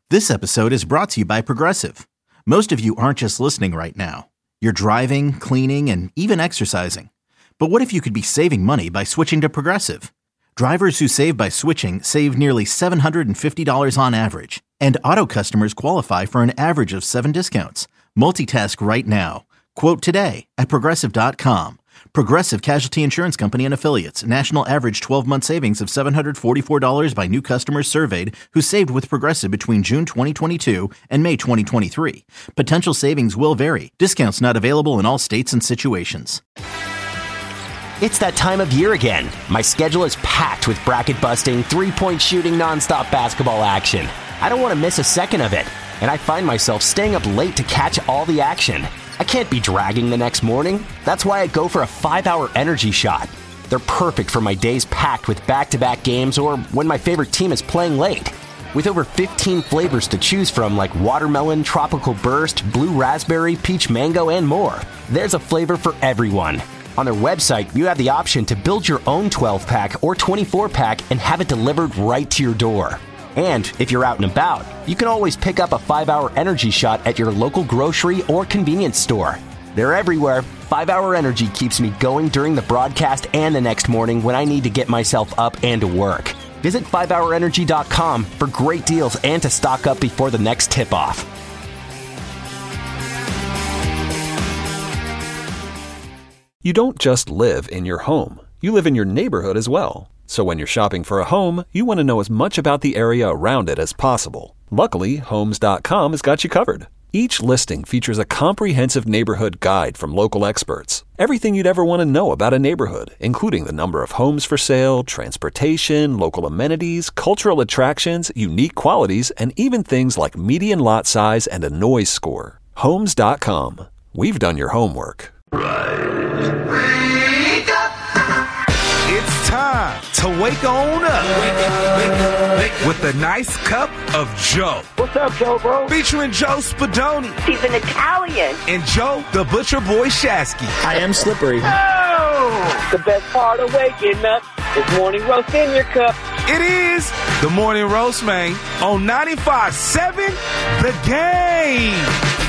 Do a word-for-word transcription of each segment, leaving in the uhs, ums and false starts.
This episode is brought to you by Progressive. Most of you aren't just listening right now. You're driving, cleaning, and even exercising. But what if you could be saving money by switching to Progressive? Drivers who save by switching save nearly seven hundred fifty dollars on average. And auto customers qualify for an average of seven discounts. Multitask right now. Quote today at Progressive dot com. Progressive Casualty Insurance Company and Affiliates. National average twelve-month savings of seven hundred forty-four dollars by new customers surveyed who saved with Progressive between June twenty twenty-two and May twenty twenty-three. Potential savings will vary. Discounts not available in all states and situations. It's that time of year again. My schedule is packed with bracket-busting, three-point shooting, nonstop basketball action. I don't want to miss a second of it, and I find myself staying up late to catch all the action. I can't be dragging the next morning. That's why I go for a five-hour energy shot. They're perfect for my days packed with back-to-back games or when my favorite team is playing late. With over fifteen flavors to choose from like watermelon, tropical burst, blue raspberry, peach mango, and more, there's a flavor for everyone. On their website, you have the option to build your own twelve-pack or twenty-four-pack and have it delivered right to your door. And if you're out and about, you can always pick up a five-hour energy shot at your local grocery or convenience store. They're everywhere. five-hour Energy keeps me going during the broadcast and the next morning when I need to get myself up and to work. Visit five hour energy dot com for great deals and to stock up before the next tip-off. You don't just live in your home. You live in your neighborhood as well. So when you're shopping for a home, you want to know as much about the area around it as possible. Luckily, Homes dot com has got you covered. Each listing features a comprehensive neighborhood guide from local experts. Everything you'd ever want to know about a neighborhood, including the number of homes for sale, transportation, local amenities, cultural attractions, unique qualities, and even things like median lot size and a noise score. Homes dot com. We've done your homework. It's time to wake on up with a nice cup of Joe. What's up, Joe, bro? Featuring Joe Spadoni. He's an Italian. And Joe, the Butcher Boy Shasky. I am slippery. Oh! The best part of waking up is morning roast in your cup. It is the Morning Roast, man, on ninety-five point seven The Game.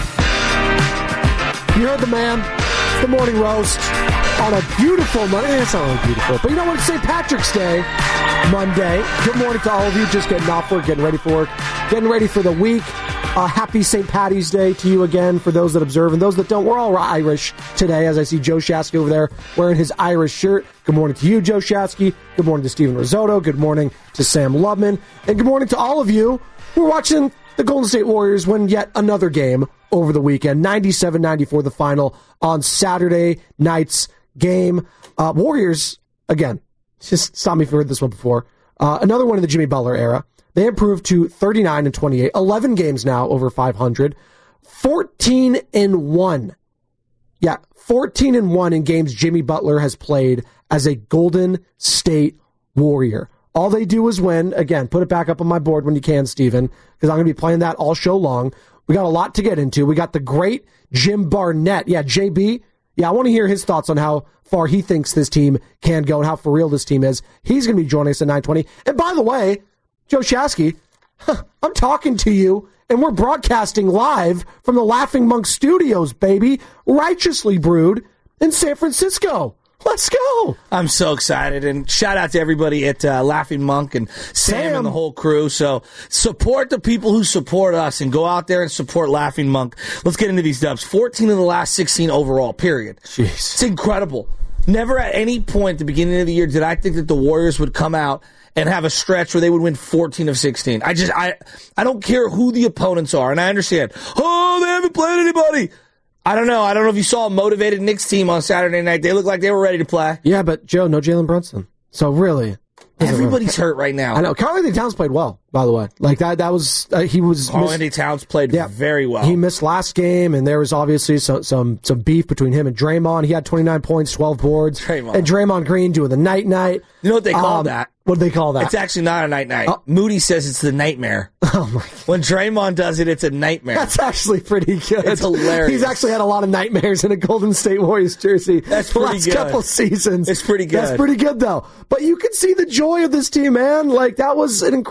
You heard the man. It's the Morning Roast on a beautiful Monday. It's not really beautiful, but you know what? It's Saint Patrick's Day, Monday. Good morning to all of you just getting off work, getting ready for work, getting ready for the week. Uh, happy Saint Patty's Day to you again for those that observe and those that don't. We're all Irish today, as I see Joe Shasky over there wearing his Irish shirt. Good morning to you, Joe Shasky. Good morning to Steven Risotto. Good morning to Sam Lubman. And good morning to all of you who are watching the Golden State Warriors win yet another game over the weekend. ninety-seven ninety-four the final on Saturday night's game. Uh, Warriors, again, just stop me if you heard this one before. Uh, another one in the Jimmy Butler era. They improved to thirty-nine and twenty-eight, eleven games now over five hundred, fourteen and one. Yeah, fourteen and one in games Jimmy Butler has played as a Golden State Warrior. All they do is win. Again, put it back up on my board when you can, Steven, because I'm going to be playing that all show long. We got a lot to get into. We got the great Jim Barnett. Yeah, J B. Yeah, I want to hear his thoughts on how far he thinks this team can go and how for real this team is. He's going to be joining us at nine twenty. And by the way, Joe Shasky, huh, I'm talking to you, and we're broadcasting live from the Laughing Monk Studios, baby. Righteously Brewed in San Francisco. Let's go. I'm so excited. And shout out to everybody at uh, Laughing Monk and Sam, Sam and the whole crew. So support the people who support us and go out there and support Laughing Monk. Let's get into these dubs. fourteen of the last sixteen overall, period. Jeez. It's incredible. Never at any point at the beginning of the year did I think that the Warriors would come out and have a stretch where they would win fourteen of sixteen. I just, I, I don't care who the opponents are. And I understand, oh, they haven't played anybody. I don't know. I don't know if you saw a motivated Knicks team on Saturday night. They looked like they were ready to play. Yeah, but Joe, no Jalen Brunson. So really, everybody's hurt right now. I know. Karl-Anthony Towns played well, by the way. Like that. That was uh, he was. Karl-Anthony Towns played yeah, very well. He missed last game, and there was obviously some some some beef between him and Draymond. He had twenty-nine points, twelve boards. Draymond. And Draymond Green doing the night night. You know what they call um, that? What do they call that? It's actually not a night night. Oh. Moody says it's the nightmare. Oh my God. When Draymond does it, it's a nightmare. That's actually pretty good. It's hilarious. He's actually had a lot of nightmares in a Golden State Warriors jersey. That's the pretty last good. couple seasons. It's pretty good. That's pretty good though. But you can see the joy of this team, man. Like that was an incredible.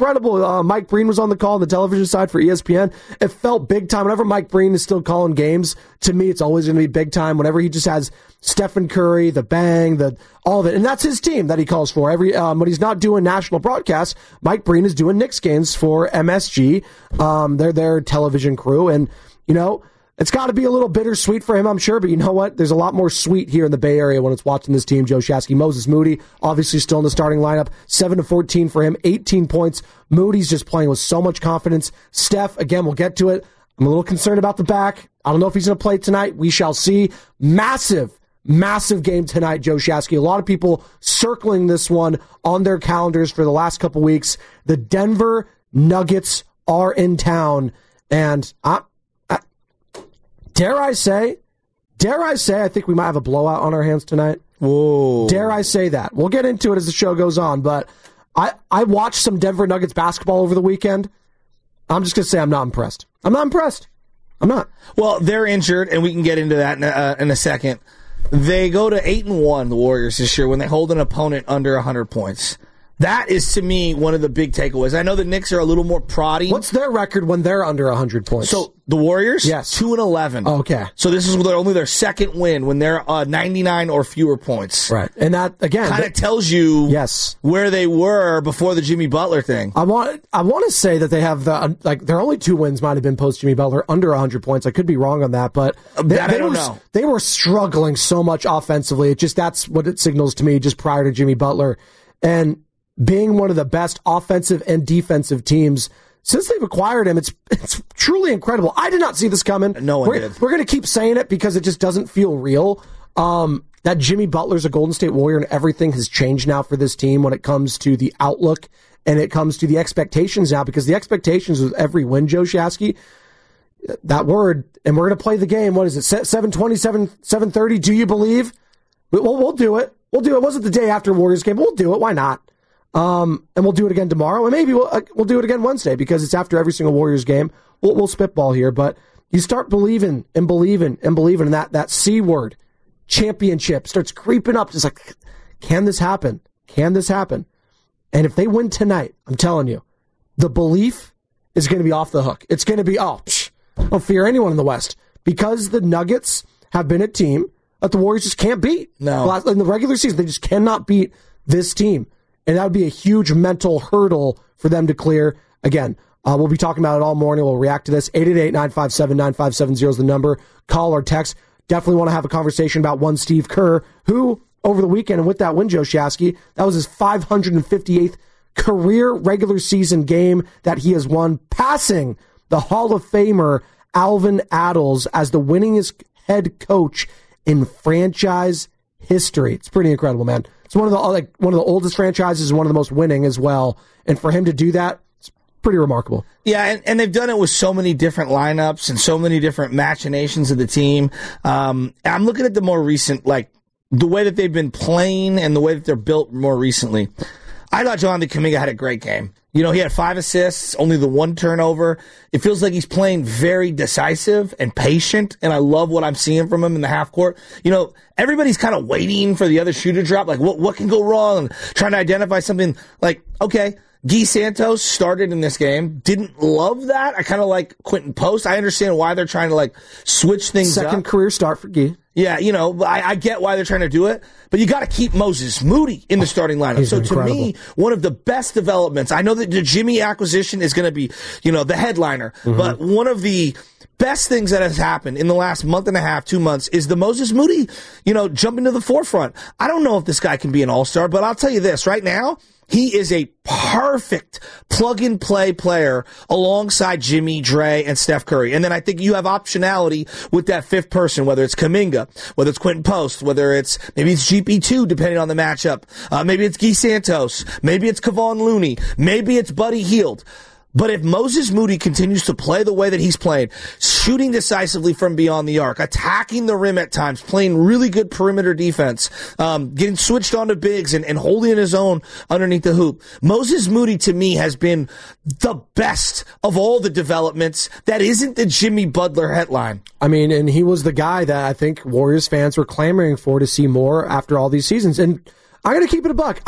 uh, Mike Breen was on the call on the television side for E S P N, it felt big time. Whenever Mike Breen is still calling games, to me, it's always going to be big time. Whenever he just has Stephen Curry, the bang, the all of it, and that's his team that he calls for. Every um, when he's not doing national broadcasts, Mike Breen is doing Knicks games for M S G. Um, they're their television crew, and you know. It's got to be a little bittersweet for him, I'm sure, but you know what? There's a lot more sweet here in the Bay Area when it's watching this team. Joe Shasky, Moses Moody, obviously still in the starting lineup. seven to fourteen for him, eighteen points. Moody's just playing with so much confidence. Steph, again, we'll get to it. I'm a little concerned about the back. I don't know if he's going to play tonight. We shall see. Massive, massive game tonight, Joe Shasky. A lot of people circling this one on their calendars for the last couple weeks. The Denver Nuggets are in town, and I Dare I say, dare I say, I think we might have a blowout on our hands tonight. Whoa. Dare I say that? We'll get into it as the show goes on, but I, I watched some Denver Nuggets basketball over the weekend. I'm just going to say I'm not impressed. I'm not impressed. I'm not. Well, they're injured, and we can get into that in a, uh, in a second. They go to eight and one, the Warriors, this year, when they hold an opponent under one hundred points. That is, to me, one of the big takeaways. I know the Knicks are a little more prodding. What's their record when they're under one hundred points? So, the Warriors? Yes. two and eleven. Oh, okay. So, this is their, only their second win when they're uh, ninety-nine or fewer points. Right. And that, again... kind of tells you yes. where they were before the Jimmy Butler thing. I want I want to say that they have, the like, their only two wins might have been post-Jimmy Butler, under one hundred points. I could be wrong on that, but... They, that they I don't were, know. They were struggling so much offensively. It just, that's what it signals to me just prior to Jimmy Butler. And... being one of the best offensive and defensive teams since they've acquired him, it's it's truly incredible. I did not see this coming. No one we're, did. We're going to keep saying it because it just doesn't feel real. Um, that Jimmy Butler's a Golden State Warrior, and everything has changed now for this team when it comes to the outlook and it comes to the expectations now, because the expectations with every win, Joe Shasky, that word, and we're going to play the game. What is it, seven twenty, seven thirty? Do you believe? Well, we'll do it. We'll do it. It wasn't the day after Warriors game, but we'll do it. Why not? Um, and we'll do it again tomorrow, and maybe we'll uh, we'll do it again Wednesday because it's after every single Warriors game. We'll, we'll spitball here, but you start believing and believing and believing, and that that C word, championship, starts creeping up. Just like, can this happen? Can this happen? And if they win tonight, I'm telling you, the belief is going to be off the hook. It's going to be, oh, psh, I don't fear anyone in the West, because the Nuggets have been a team that the Warriors just can't beat. No, in the regular season, they just cannot beat this team. And that would be a huge mental hurdle for them to clear. Again, uh, we'll be talking about it all morning. We'll react to this. eight eight eight, nine five seven, nine five seven zero is the number. Call or text. Definitely want to have a conversation about one Steve Kerr, who, over the weekend, and with that win, Joe Shasky, that was his five hundred fifty-eighth career regular season game that he has won, passing the Hall of Famer Alvin Adels as the winningest head coach in franchise history. It's pretty incredible, man. It's one of the like one of the oldest franchises, one of the most winning as well. And for him to do that, it's pretty remarkable. Yeah, and, and they've done it with so many different lineups and so many different machinations of the team. Um, I'm looking at the more recent, like the way that they've been playing and the way that they're built more recently. I thought Jonathan Kuminga had a great game. You know, he had five assists, only the one turnover. It feels like he's playing very decisive and patient, and I love what I'm seeing from him in the half court. You know, everybody's kind of waiting for the other shoe to drop, like what what can go wrong, and trying to identify something like, okay, Guy Santos started in this game. Didn't love that. I kind of like Quentin Post. I understand why they're trying to like switch things Second up. Second career start for Guy. Yeah, you know, I, I get why they're trying to do it, but you got to keep Moses Moody in the starting lineup. He's so incredible. To me, one of the best developments, I know that the Jimmy acquisition is going to be, you know, the headliner, mm-hmm. but one of the best things that has happened in the last month and a half, two months, is the Moses Moody, you know, jumping to the forefront. I don't know if this guy can be an all-star, but I'll tell you this, right now, he is a perfect plug-and-play player alongside Jimmy, Dre, and Steph Curry. And then I think you have optionality with that fifth person, whether it's Kuminga, whether it's Quentin Post, whether it's maybe it's G P two, depending on the matchup. Uh, maybe it's Guy Santos. Maybe it's Kevon Looney. Maybe it's Buddy Hield. But if Moses Moody continues to play the way that he's played, shooting decisively from beyond the arc, attacking the rim at times, playing really good perimeter defense, um, getting switched onto bigs and, and holding his own underneath the hoop, Moses Moody to me has been the best of all the developments that isn't the Jimmy Butler headline. I mean, and he was the guy that I think Warriors fans were clamoring for to see more after all these seasons. And I'm going to keep it a buck. I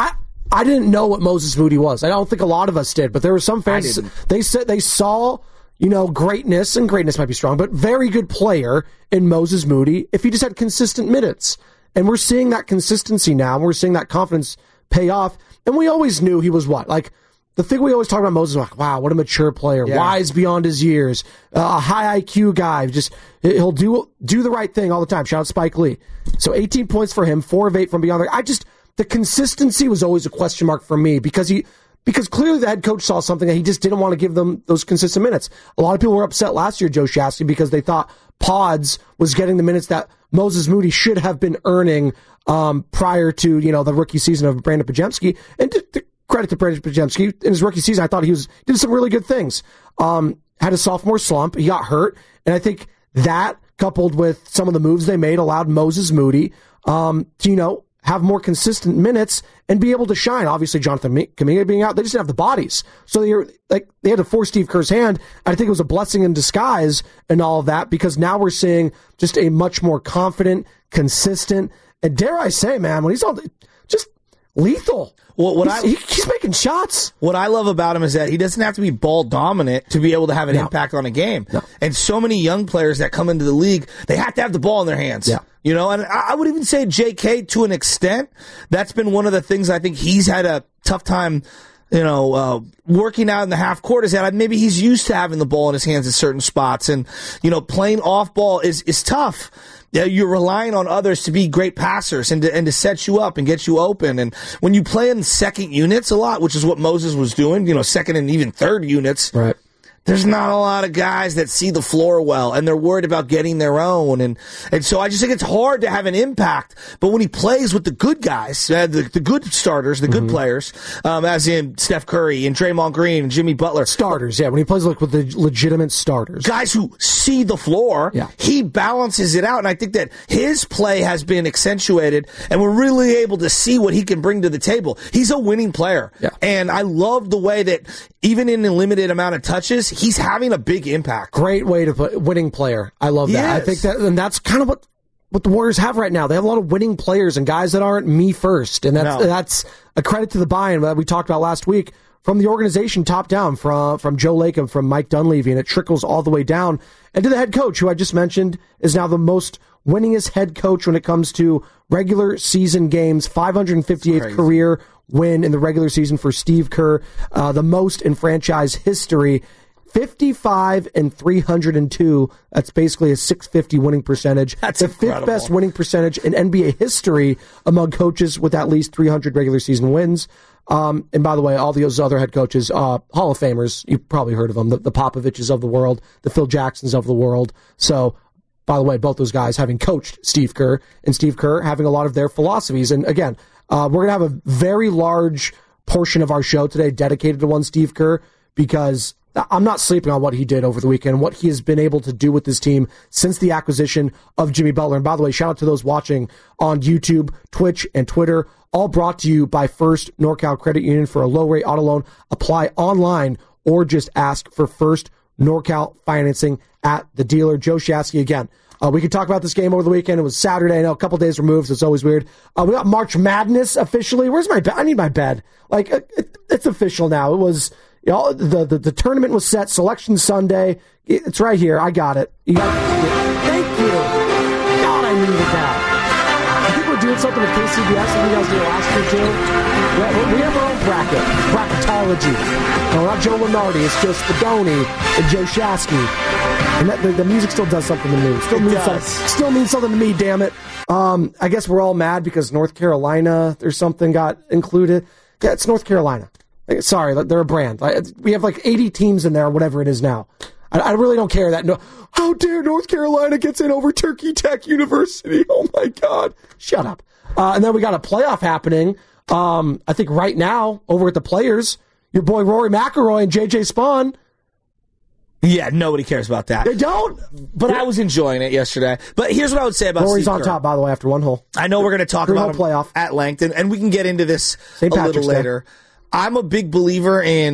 I didn't know what Moses Moody was. I don't think a lot of us did, but there were some fans. They said they saw, you know, greatness, and greatness might be strong, but very good player in Moses Moody if he just had consistent minutes. And we're seeing that consistency now, and we're seeing that confidence pay off. And we always knew he was what? Like, the thing we always talk about Moses, like, wow, what a mature player, yeah. wise beyond his years, uh, a high I Q guy. Just he'll do do the right thing all the time. Shout out Spike Lee. So eighteen points for him, four of eight from beyond. I just the consistency was always a question mark for me because he because clearly the head coach saw something that he just didn't want to give them those consistent minutes. A lot of people were upset last year, Joe Shasky, because they thought Pods was getting the minutes that Moses Moody should have been earning um, prior to you know the rookie season of Brandon Podziemski. And to, to credit to Brandon Podziemski, in his rookie season, I thought he was did some really good things. Um, had a sophomore slump, he got hurt, and I think that coupled with some of the moves they made allowed Moses Moody um, to you know have more consistent minutes and be able to shine. Obviously, Jonathan Kuminga being out, they just didn't have the bodies, so they were, like they had to force Steve Kerr's hand. I think it was a blessing in disguise and all of that because now we're seeing just a much more confident, consistent, and dare I say, man, when he's all just lethal. Well, what he's, I, he, he's making shots. What I love about him is that he doesn't have to be ball dominant to be able to have an no. impact on a game. No. And so many young players that come into the league, they have to have the ball in their hands. Yeah. You know, and I would even say J K to an extent. That's been one of the things I think he's had a tough time, you know, uh, working out in the half court is that maybe he's used to having the ball in his hands at certain spots. And, you know, playing off ball is, is tough. Yeah, you're relying on others to be great passers and to, and to set you up and get you open. And when you play in second units a lot, which is what Moses was doing, you know, second and even third units, right. There's not a lot of guys that see the floor well, and they're worried about getting their own. And, and so I just think it's hard to have an impact. But when he plays with the good guys, uh, the, the good starters, the good mm-hmm. players, um, as in Steph Curry and Draymond Green and Jimmy Butler. Starters, yeah. When he plays like with the legitimate starters. Guys who see the floor, yeah. he balances it out. And I think that his play has been accentuated, and we're really able to see what he can bring to the table. He's a winning player. Yeah. And I love the way that even in a limited amount of touches, he's having a big impact. Great way to put winning player. I love that. Yes. I think that, and that's kind of what, what the Warriors have right now. They have a lot of winning players and guys that aren't me first. And that's, no. that's a credit to the buy-in that we talked about last week from the organization top down, from, from Joe Lacob, from Mike Dunleavy, and it trickles all the way down. And to the head coach, who I just mentioned is now the most winningest head coach when it comes to regular season games, five hundred fifty-eighth career win in the regular season for Steve Kerr, uh, the most in franchise history. fifty-five and three hundred two. That's basically a six fifty winning percentage. That's the incredible. Fifth best winning percentage in N B A history among coaches with at least three hundred regular season wins. Um, and by the way, all those other head coaches, uh, Hall of Famers, you've probably heard of them, the, the Popoviches of the world, the Phil Jacksons of the world. So, by the way, both those guys having coached Steve Kerr, and Steve Kerr having a lot of their philosophies. And again, uh, we're going to have a very large portion of our show today dedicated to one Steve Kerr, because I'm not sleeping on what he did over the weekend, what he has been able to do with this team since the acquisition of Jimmy Butler. And by the way, shout out to those watching on YouTube, Twitch, and Twitter, all brought to you by First NorCal Credit Union. For a low-rate auto loan, apply online or just ask for First NorCal financing at the dealer. Joe Shasky again. Uh, we could talk about this game over the weekend. It was Saturday. I know a couple days removed, so it's always weird. Uh, we got March Madness officially. Where's my bed? I need my bed. Like, it, it, it's official now. It was... You know, the, the the tournament was set. Selection Sunday. It's right here. I got it. You got it. Thank you. God, I needed that. I think we're doing something with K C B S that you guys did last year too. We, we have our own bracket, bracketology. No, not Joe Lenardi. It's just Fedoni and Joe Shasky. And that, the, the music still does something to me. Still it means does. something. Still means something to me. Damn it. Um, I guess we're all mad because North Carolina, there's something got included. Yeah, it's North Carolina. Sorry, they're a brand. We have like eighty teams in there, or whatever it is now. I, I really don't care that. No, how dare North Carolina gets in over Turkey Tech University? Oh my God! Shut up. Uh, and then we got a playoff happening. Um, I think right now over at the Players, your boy Rory McIlroy and J J Spawn. Yeah, nobody cares about that. They don't. But I was enjoying it yesterday. But here's what I would say about Rory's Steve on Kerr. top, by the way, after one hole. I know we're going to talk Three about hole him playoff at length, and, and we can get into this Saint a Patrick's little later. Day. I'm a big believer in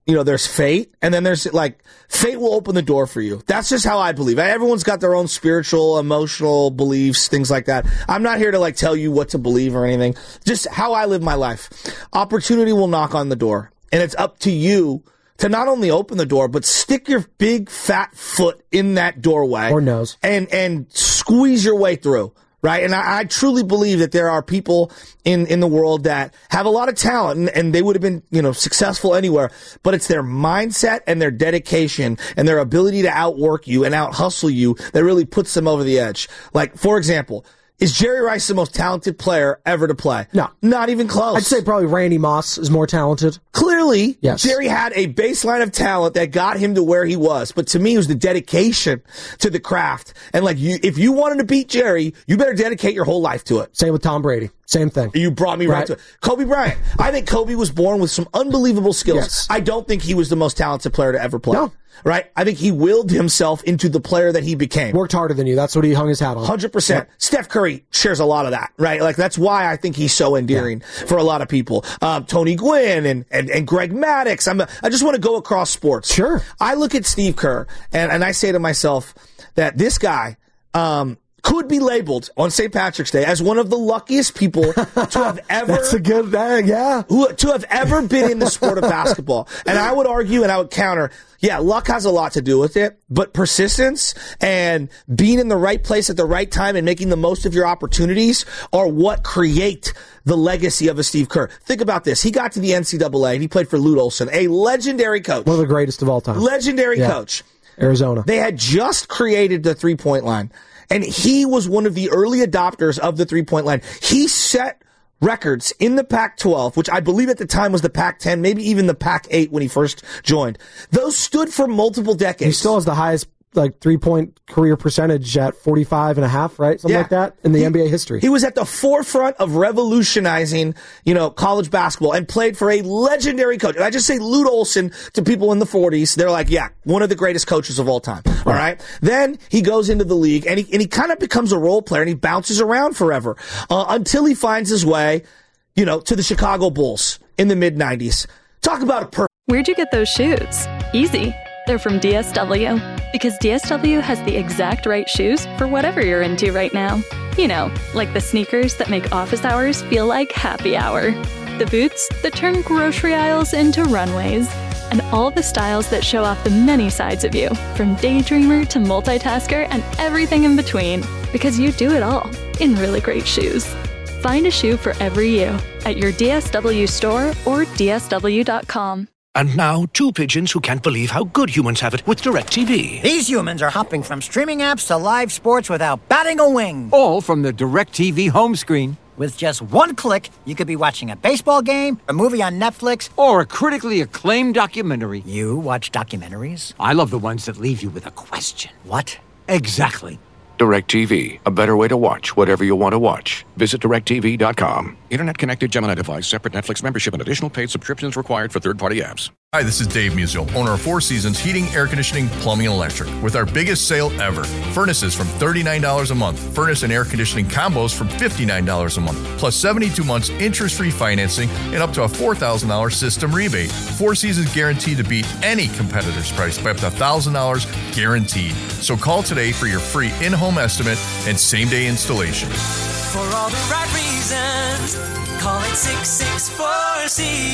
you know, there's fate, and then there's, like, fate will open the door for you. That's just how I believe. Everyone's got their own spiritual, emotional beliefs, things like that. I'm not here to, like, tell you what to believe or anything. Just how I live my life. Opportunity will knock on the door, and it's up to you to not only open the door, but stick your big, fat foot in that doorway. Or nose. And, and squeeze your way through. Right. And I, I truly believe that there are people in, in the world that have a lot of talent and, and they would have been, you know, successful anywhere, but it's their mindset and their dedication and their ability to outwork you and out hustle you that really puts them over the edge. Like, for example, is Jerry Rice the most talented player ever to play? No. Not even close. I'd say probably Randy Moss is more talented. Clearly, yes. Jerry had a baseline of talent that got him to where he was. But to me, it was the dedication to the craft. And like, you, if you wanted to beat Jerry, you better dedicate your whole life to it. Same with Tom Brady. Same thing. You brought me right, right to it. Kobe Bryant. I think Kobe was born with some unbelievable skills. Yes. I don't think he was the most talented player to ever play. No. Right? I think he willed himself into the player that he became. Worked harder than you. That's what he hung his hat on. one hundred percent. Yep. Steph Curry shares a lot of that, right? Like, that's why I think he's so endearing yeah. for a lot of people. Um, Tony Gwynn and, and, and Greg Maddux. I'm, I just want to go across sports. Sure. I look at Steve Kerr, and, and I say to myself that this guy, um, could be labeled on Saint Patrick's Day as one of the luckiest people to have ever That's a good thing, yeah. Who, to have ever been in the sport of basketball. And I would argue and I would counter, yeah, luck has a lot to do with it, but persistence and being in the right place at the right time and making the most of your opportunities are what create the legacy of a Steve Kerr. Think about this. He got to the N C double A and he played for Lute Olson, a legendary coach. One of the greatest of all time. Legendary yeah. coach. Arizona. They had just created the three-point line. And he was one of the early adopters of the three-point line. He set records in the Pac twelve, which I believe at the time was the Pac ten, maybe even the Pac eight when he first joined. Those stood for multiple decades. He still has the highest like three-point career percentage at forty-five and a half, right? Something yeah. like that in the he, N B A history. He was at the forefront of revolutionizing, you know, college basketball and played for a legendary coach. And I just say Lute Olson to people in the forties. They're like, yeah, one of the greatest coaches of all time. Right. All right. Then he goes into the league and he, and he kind of becomes a role player and he bounces around forever uh, until he finds his way, you know, to the Chicago Bulls in the mid nineties. Talk about a perfect. Where'd you get those shoes? Easy. They're from D S W. Because D S W has the exact right shoes for whatever you're into right now. You know, like the sneakers that make office hours feel like happy hour. The boots that turn grocery aisles into runways. And all the styles that show off the many sides of you, from daydreamer to multitasker and everything in between. Because you do it all in really great shoes. Find a shoe for every you at your D S W store or D S W dot com. And now, two pigeons who can't believe how good humans have it with DirecTV. These humans are hopping from streaming apps to live sports without batting a wing. All from the DirecTV home screen. With just one click, you could be watching a baseball game, a movie on Netflix, or a critically acclaimed documentary. You watch documentaries? I love the ones that leave you with a question. What? Exactly. DirecTV, a better way to watch whatever you want to watch. Visit direct T V dot com. Internet connected Gemini device, separate Netflix membership, and additional paid subscriptions required for third-party apps. Hi, this is Dave Musial, owner of Four Seasons Heating, Air Conditioning, Plumbing, and Electric. With our biggest sale ever. Furnaces from thirty-nine dollars a month. Furnace and air conditioning combos from fifty-nine dollars a month. Plus seventy-two months interest-free financing and up to a four thousand dollars system rebate. Four Seasons guaranteed to beat any competitor's price by up to one thousand dollars guaranteed. So call today for your free in-home estimate and same-day installation. For all the right reasons, call it six six four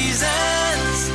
Seasons.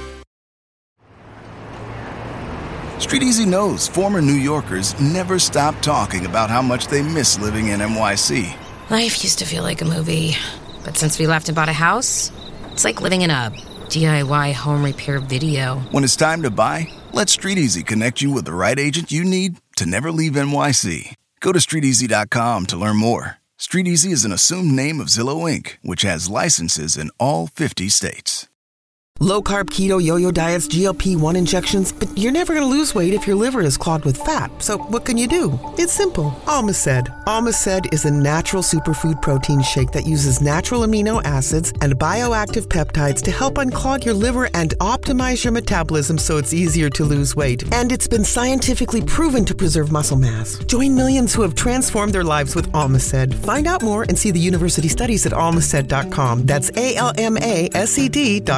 Street Easy knows former New Yorkers never stop talking about how much they miss living in N Y C. Life used to feel like a movie, but since we left and bought a house, it's like living in a D I Y home repair video. When it's time to buy, let Street Easy connect you with the right agent you need to never leave N Y C. Go to street easy dot com to learn more. Street Easy is an assumed name of Zillow Incorporated, which has licenses in all fifty states. Low-carb, keto, yo-yo diets, G L P one injections, but you're never going to lose weight if your liver is clogged with fat. So what can you do? It's simple. Almaced. Almaced is a natural superfood protein shake that uses natural amino acids and bioactive peptides to help unclog your liver and optimize your metabolism so it's easier to lose weight. And it's been scientifically proven to preserve muscle mass. Join millions who have transformed their lives with Almaced. Find out more and see the university studies at almaced dot com. That's A L M A S E D dot com.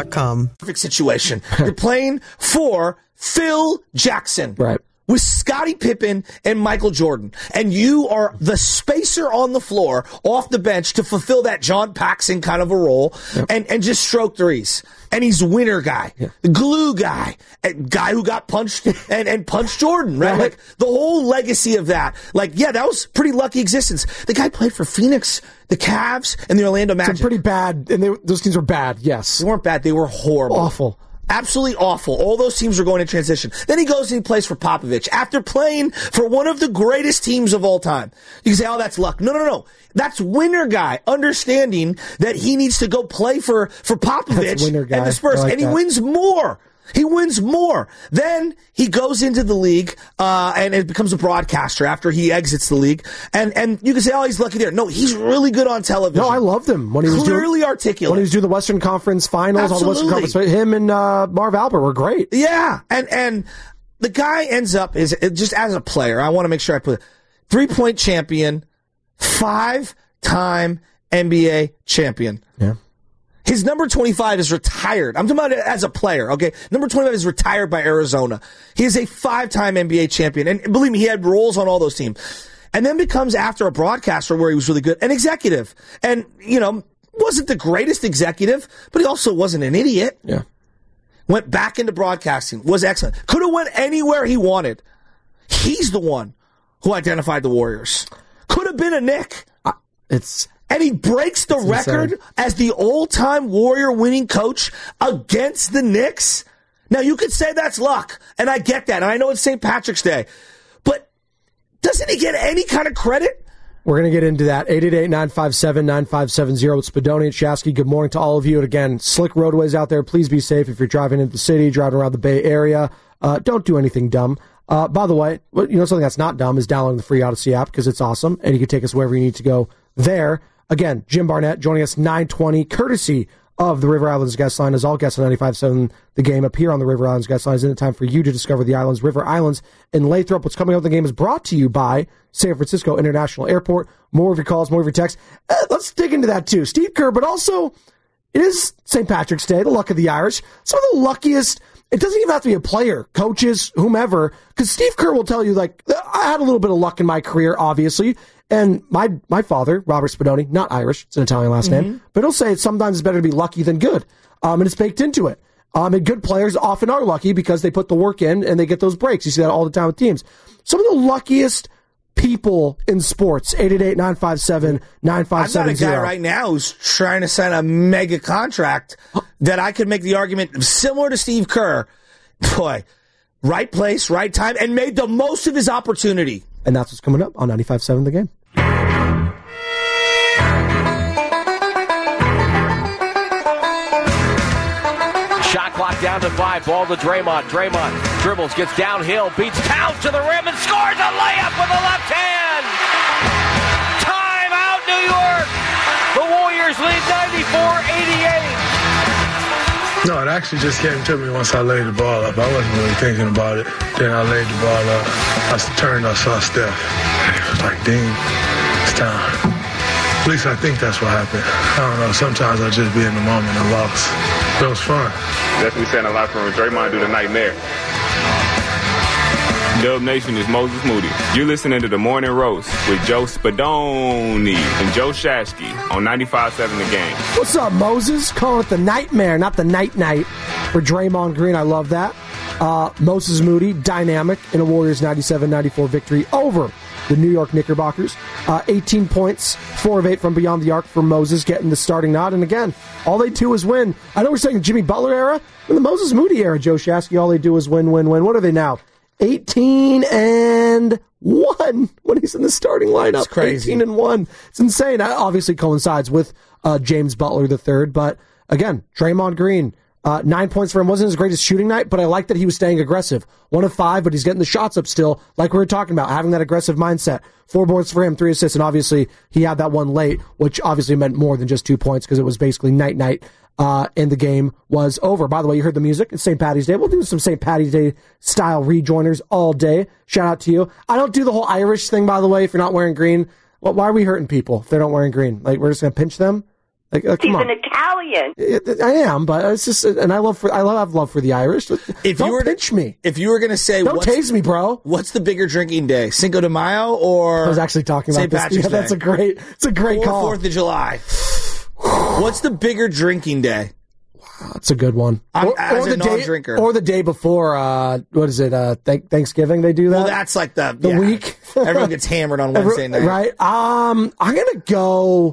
Perfect situation. You're playing for Phil Jackson. Right. With Scottie Pippen and Michael Jordan. And you are the spacer on the floor off the bench to fulfill that John Paxson kind of a role yep. and, and just stroke threes. And he's winner guy, yeah. the glue guy, a guy who got punched and, and punched Jordan, right? right? Like the whole legacy of that. Like, yeah, that was pretty lucky existence. The guy played for Phoenix, the Cavs, and the Orlando Magic. Some pretty bad, and they, those teams were bad, yes. They weren't bad, they were horrible. Awful. Absolutely awful. All those teams were going in transition. Then he goes and he plays for Popovich after playing for one of the greatest teams of all time. You can say, oh, that's luck. No, no, no. That's winner guy understanding that he needs to go play for, for Popovich and the Spurs. Like and he that. wins more. He wins more. Then he goes into the league uh, and it becomes a broadcaster after he exits the league. And and you can say, oh, he's lucky there. No, he's really good on television. No, I loved him when he was clearly doing, articulate. When he was doing the Western Conference Finals, all the Western Conference. Him and uh, Marv Albert were great. Yeah, and and the guy ends up is just as a player. I want to make sure I put it, three point champion, five time N B A champion. Yeah. His number twenty-five is retired. I'm talking about it as a player, okay? Number twenty-five is retired by Arizona. He is a five-time N B A champion. And believe me, he had roles on all those teams. And then becomes, after a broadcaster where he was really good, an executive. And, you know, wasn't the greatest executive, but he also wasn't an idiot. Yeah. Went back into broadcasting. Was excellent. Could have went anywhere he wanted. He's the one who identified the Warriors. Could have been a Knick. Uh, it's... And he breaks the record insane. As the all-time Warrior winning coach against the Knicks. Now, you could say that's luck, and I get that, and I know it's Saint Patrick's Day. But doesn't he get any kind of credit? We're going to get into that. eight eight eight, nine five seven, nine five seven zero. It's Spadoni and Shasky. Good morning to all of you. And again, slick roadways out there. Please be safe if you're driving into the city, driving around the Bay Area. Uh, don't do anything dumb. Uh, by the way, you know something that's not dumb is downloading the free Odyssey app because it's awesome, and you can take us wherever you need to go there. Again, Jim Barnett joining us nine twenty, courtesy of the River Islands Guest Line. As all guests on ninety-five point seven The Game appear on the River Islands Guest Line. It's in the time for you to discover the islands, River Islands, and Lathrop. What's coming up in the game is brought to you by San Francisco International Airport. More of your calls, more of your texts. Uh, let's dig into that too. Steve Kerr, but also it is Saint Patrick's Day, the luck of the Irish. Some of the luckiest. It doesn't even have to be a player, coaches, whomever, because Steve Kerr will tell you, like, I had a little bit of luck in my career, obviously. And my my father, Robert Spadoni, not Irish, it's an Italian last mm-hmm. name, but he'll say it's sometimes it's better to be lucky than good. Um, and it's baked into it. Um, and good players often are lucky because they put the work in and they get those breaks. You see that all the time with teams. Some of the luckiest people in sports, eight eight eight, nine five seven, nine five seven zero. I've got a guy right now who's trying to sign a mega contract that I could make the argument similar to Steve Kerr. Boy, right place, right time, and made the most of his opportunity. And that's what's coming up on ninety-five point seven The Game. Shot clock down to five. Ball to Draymond. Draymond dribbles, gets downhill, beats Towns to the rim, and scores a layup with the left hand. Time out, New York. The Warriors lead ninety-four eighty-eight. No, it actually just came to me once I laid the ball up. I wasn't really thinking about it. Then I laid the ball up. I turned, I saw Steph. And it was like, ding, it's time. At least I think that's what happened. I don't know. Sometimes I just be in the moment and lost. It was fun. That's what we said in the locker room. Draymond do the nightmare. Dub Nation is Moses Moody. You're listening to The Morning Roast with Joe Spadoni and Joe Shasky on ninety-five point seven The Game. What's up, Moses? Calling it the nightmare, not the night-night for Draymond Green. I love that. Uh, Moses Moody, dynamic in a Warriors ninety-seven ninety-four victory over the New York Knickerbockers. Uh, eighteen points, four of eight from beyond the arc for Moses, getting the starting nod. And again, all they do is win. I know we're saying Jimmy Butler era. In the Moses Moody era, Joe Shasky, all they do is win, win, win. What are they now? eighteen and one when he's in the starting lineup. It's crazy. eighteen and one. It's insane. That obviously coincides with uh, James Butler the third. But again, Draymond Green, uh, nine points for him. Wasn't his greatest shooting night, but I like that he was staying aggressive. One of five, but he's getting the shots up still, like we were talking about, having that aggressive mindset. Four boards for him, three assists, and obviously he had that one late, which obviously meant more than just two points because it was basically night-night. Uh, and the game was over. By the way, you heard the music. It's Saint Patty's Day. We'll do some Saint Patty's Day style rejoiners all day. Shout out to you. I don't do the whole Irish thing, by the way, if you're not wearing green. Well, why are we hurting people if they're not wearing green? Like, we're just going to pinch them? Like, uh, come He's on. an Italian. I am, but it's just, and I love for I love have love for the Irish. If Don't you were pinch me, if you were going to say, don't what's, tase me, bro. What's the bigger drinking day, Cinco de Mayo or? I was actually talking about Saint this. Patrick's Yeah, that's Day? a great, it's a great or call. Fourth of July. What's the bigger drinking day? Wow, that's a good one. I'm, or, as or a the day, non-drinker, or the day before. Uh, what is it? Uh, th- Thanksgiving. They do that. Well, that's like the the yeah. week. Everyone gets hammered on Wednesday night, right? Um, I'm gonna go.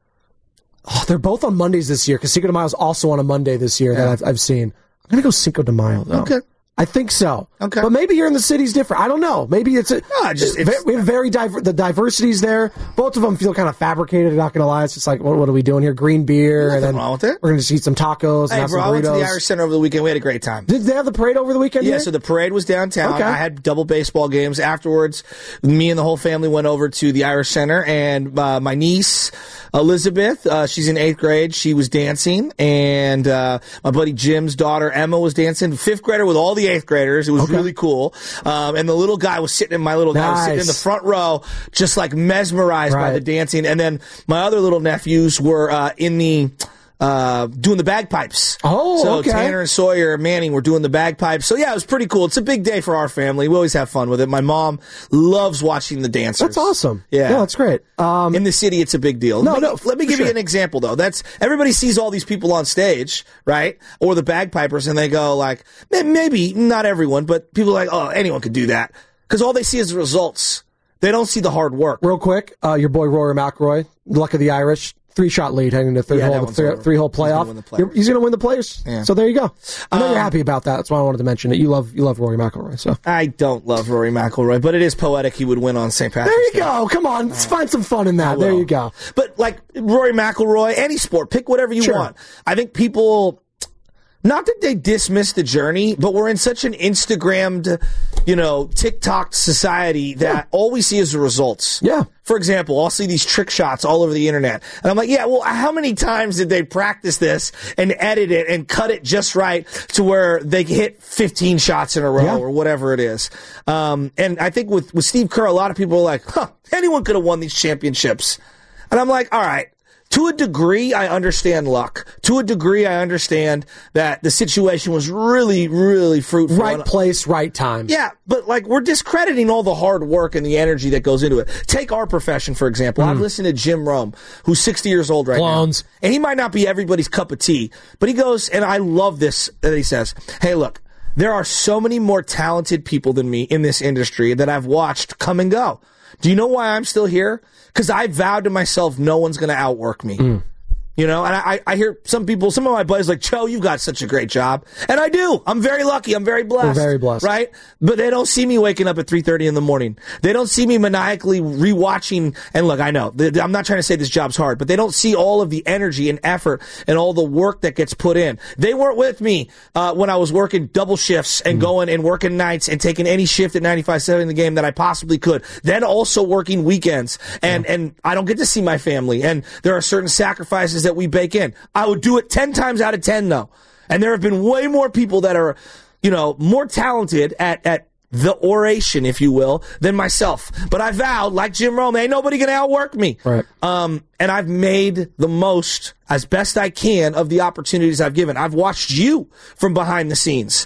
Oh, they're both on Mondays this year because Cinco de Mayo is also on a Monday this year Yeah. that I've, I've seen. I'm gonna go Cinco de Mayo though. Okay. I think so. Okay. But maybe here in the city's different. I don't know. Maybe it's a, No, just- it's- we have very diver, the diversity's there. Both of them feel kind of fabricated. I'm not gonna lie. It's just like, what, what are we doing here? Green beer, and Nothing then wrong with it. we're gonna just eat some tacos and Hey, have bro, some I went to the burritos. Irish Center over the weekend. We had a great time. Did they have the parade over the weekend? Yeah, here? so the parade was downtown. Okay. I had double baseball games. Afterwards, me and the whole family went over to the Irish Center, and uh, my niece, Elizabeth, uh, she's in eighth grade. She was dancing, and uh, my buddy Jim's daughter, Emma, was dancing. Fifth grader with all the eighth graders. It was really cool. Um, and the little guy was sitting in my little guy was sitting in the Nice. front row, just like mesmerized by Right. the dancing. And then my other little nephews were uh, in the uh, doing the bagpipes. Oh, so okay. Tanner and Sawyer and Manning were doing the bagpipes. So yeah, it was pretty cool. It's a big day for our family. We always have fun with it. My mom loves watching the dancers. That's awesome. Yeah, Yeah, that's great. Um, in the city, it's a big deal. No, let me, no, Let me for give you sure. an example though. That's everybody sees all these people on stage, right? Or the bagpipers, and they go like, "May- maybe not everyone, but people are like, oh, anyone could do that, because all they see is the results. They don't see the hard work. Real quick, uh, your boy Rory McIlroy, luck of the Irish, three shot lead heading into third Yeah, that hole, one's three, over. three hole He's gonna playoff. win the You're- He's going to win the players. Yeah. So there you go. I know Um, you're happy about that. That's why I wanted to mention it. You love you love Rory McIlroy. So I don't love Rory McIlroy, but it is poetic he would win on Saint Patrick's there you Day. go. Come on, let's find some fun in that. There will. you go. But like Rory McIlroy, any sport, pick whatever you Sure. want. I think people, not that they dismiss the journey, but we're in such an Instagrammed, you know, TikTok society that Yeah. all we see is the results. Yeah. For example, I'll see these trick shots all over the internet. And I'm like, yeah, well, how many times did they practice this and edit it and cut it just right to where they hit fifteen shots in a row Yeah. or whatever it is? Um, and I think with, with Steve Kerr, a lot of people are like, huh, anyone could have won these championships. And I'm like, all right. To a degree, I understand luck. To a degree, I understand that the situation was really, really fruitful. Right And- place, right time. yeah, but like we're discrediting all the hard work and the energy that goes into it. Take our profession, for example. I've listened to Jim Rome, who's sixty years old right Clones. now. And he might not be everybody's cup of tea, but he goes, and I love this, that he says, hey, look, there are so many more talented people than me in this industry that I've watched come and go. Do you know why I'm still here? Because I vowed to myself, no one's going to outwork me. Mm. You know, and I, I hear some people, some of my buddies like, Joe, you've got such a great job. And I do. I'm very lucky. I'm very blessed. We're very blessed. Right? But they don't see me waking up at three thirty in the morning. They don't see me maniacally rewatching. And look, I know, th- I'm not trying to say this job's hard, but they don't see all of the energy and effort and all the work that gets put in. They weren't with me uh, when I was working double shifts and Mm. going and working nights and taking any shift at ninety-five seven in the game that I possibly could. Then also working weekends. And, and I don't get to see my family. And there are certain sacrifices that we bake in. I would do it ten times out of ten, though. And there have been way more people that are, you know, more talented at, at the oration, if you will, than myself. But I vowed, like Jim Rome, ain't nobody going to outwork me. Right. Um, and I've made the most, as best I can, of the opportunities I've given. I've watched you from behind the scenes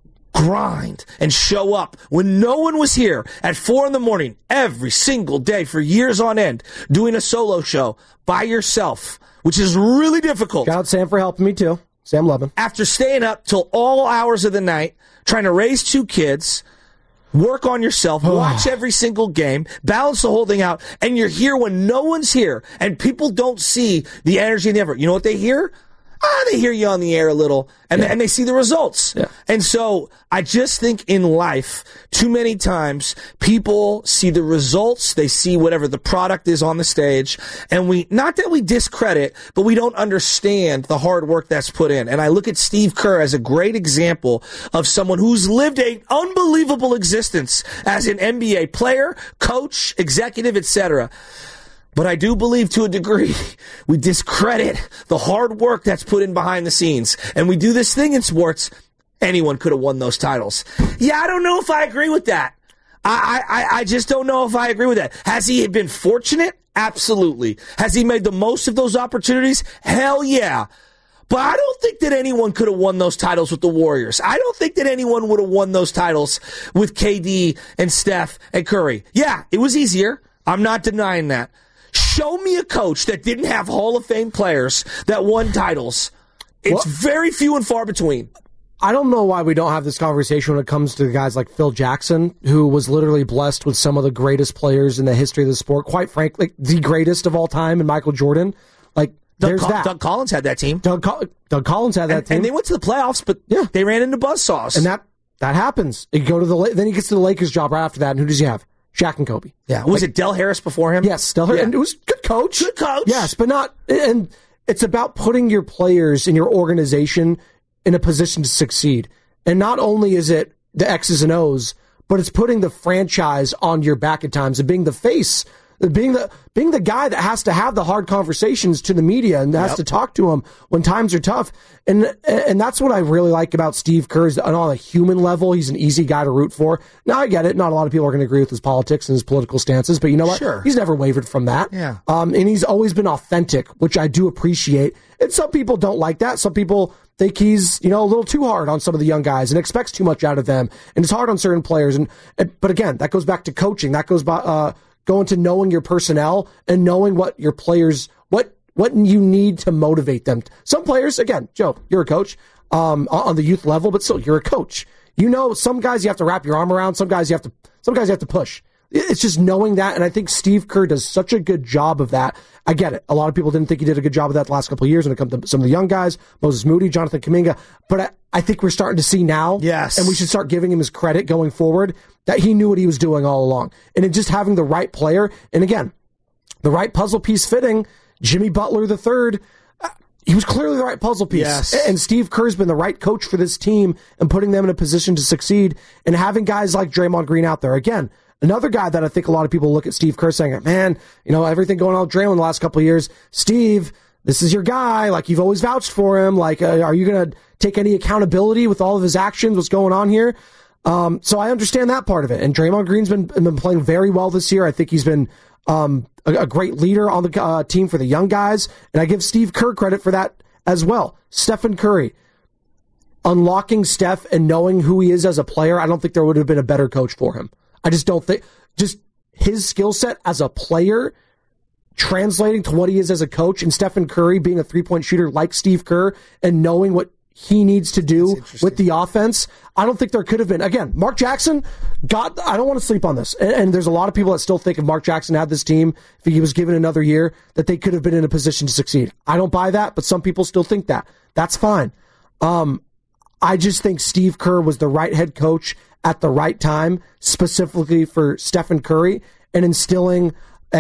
grind and show up when no one was here at four in the morning every single day for years on end, doing a solo show by yourself, which is really difficult. Shout out Sam for helping me too. Sam Levin. After staying up till all hours of the night, trying to raise two kids, work on yourself, watch every single game, balance the whole thing out, and you're here when no one's here, and people don't see the energy and the effort. You know what they hear? Ah, they hear you on the air a little, and, Yeah. they, and they see the results. Yeah. And so I just think in life, too many times, people see the results, they see whatever the product is on the stage, and we, not that we discredit, but we don't understand the hard work that's put in. And I look at Steve Kerr as a great example of someone who's lived an unbelievable existence as an N B A player, coach, executive, et cetera. But I do believe to a degree we discredit the hard work that's put in behind the scenes. And we do this thing in sports. Anyone could have won those titles. Yeah, I don't know if I agree with that. I, I, I just don't know if I agree with that. Has he been fortunate? Absolutely. Has he made the most of those opportunities? Hell yeah. But I don't think that anyone could have won those titles with the Warriors. I don't think that anyone would have won those titles with K D and Steph and Curry. Yeah, it was easier. I'm not denying that. Show me a coach that didn't have Hall of Fame players that won titles. It's well, very few and far between. I don't know why we don't have this conversation when it comes to guys like Phil Jackson, who was literally blessed with some of the greatest players in the history of the sport. Quite frankly, the greatest of all time, and Michael Jordan. Like, Doug, there's Col- that. Doug Collins had that team. Doug, Col- Doug Collins had that and, team. And they went to the playoffs, but yeah. they ran into buzzsaws. And that, that happens. You go to the Then he gets to the Lakers job right after that, and who does he have? Shaq and Kobe. Yeah. Was like, it Del Harris before him? Yes, Del Harris. Yeah. And it was good coach. Good coach. Yes, but not... And it's about putting your players in your organization in a position to succeed. And not only is it the X's and O's, but it's putting the franchise on your back at times and being the face, being the being the guy that has to have the hard conversations to the media and has yep. to talk to them when times are tough. And and that's what I really like about Steve Kerr is on a human level, he's an easy guy to root for. Now, I get it. Not a lot of people are going to agree with his politics and his political stances, but you know what? Sure. He's never wavered from that. Yeah. Um, and he's always been authentic, which I do appreciate. And some people don't like that. Some people think he's, you know, a little too hard on some of the young guys and expects too much out of them. And it's hard on certain players. And, but again, that goes back to coaching. That goes by, uh, going to knowing your personnel and knowing what your players, what, what you need to motivate them. Some players, again, Joe, you're a coach, um, on the youth level, but still, you're a coach. You know, some guys you have to wrap your arm around. Some guys you have to, some guys you have to push. It's just knowing that, and I think Steve Kerr does such a good job of that. I get it. A lot of people didn't think he did a good job of that the last couple of years when it comes to some of the young guys, Moses Moody, Jonathan Kuminga, but I, I think we're starting to see now, yes, and we should start giving him his credit going forward, that he knew what he was doing all along. And in just having the right player, and again, the right puzzle piece fitting, Jimmy Butler the third, he was clearly the right puzzle piece. Yes. And Steve Kerr's been the right coach for this team and putting them in a position to succeed, and having guys like Draymond Green out there. Again, another guy that I think a lot of people look at Steve Kerr saying, man, you know, everything going on with Draymond the last couple of years, Steve, this is your guy. Like, you've always vouched for him. Like, uh, are you going to take any accountability with all of his actions? What's going on here? Um, so I understand that part of it. And Draymond Green's been, been playing very well this year. I think he's been um, a, a great leader on the uh, team for the young guys. And I give Steve Kerr credit for that as well. Stephen Curry, unlocking Steph and knowing who he is as a player, I don't think there would have been a better coach for him. I just don't think, just his skill set as a player translating to what he is as a coach, and Stephen Curry being a three-point shooter like Steve Kerr and knowing what he needs to do with the offense, I don't think there could have been. Again, Mark Jackson got, I don't want to sleep on this. And, and there's a lot of people that still think if Mark Jackson had this team, if he was given another year, that they could have been in a position to succeed. I don't buy that, but some people still think that. That's fine. Um, I just think Steve Kerr was the right head coach at the right time, specifically for Stephen Curry, and instilling